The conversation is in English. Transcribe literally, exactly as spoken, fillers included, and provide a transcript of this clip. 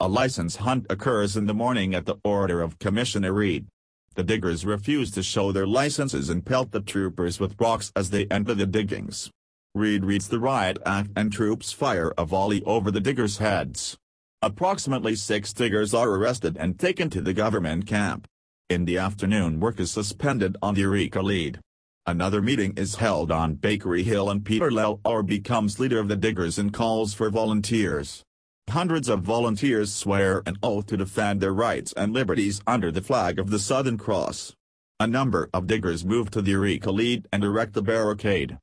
A license hunt occurs in the morning at the order of Commissioner Reed. The diggers refuse to show their licenses and pelt the troopers with rocks as they enter the diggings. Reed reads the riot act and troops fire a volley over the diggers' heads. Approximately six diggers are arrested and taken to the government camp. In the afternoon, work is suspended on the Eureka Lead. Another meeting is held on Bakery Hill and Peter Lalor becomes leader of the diggers and calls for volunteers. Hundreds of volunteers swear an oath to defend their rights and liberties under the flag of the Southern Cross. A number of diggers move to the Eureka Lead and erect the barricade.